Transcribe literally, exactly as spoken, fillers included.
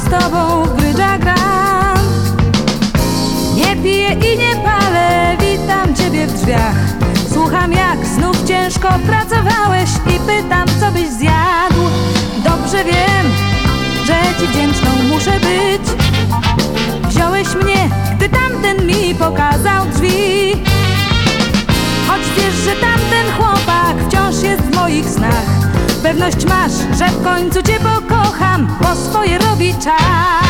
z tobą w brydża gram. Nie piję i nie palę, witam ciebie w drzwiach. Słucham, jak znów ciężko pracowałeś i pytam, co byś zjadł. Dobrze wiem, że ci wdzięczną muszę być. Wziąłeś mnie, gdy tamten mi pokazał drzwi. Choć wiesz, że tamten chłopak wciąż jest w moich snach, pewność masz, że w końcu cię pokocham, bo swoje robi czas.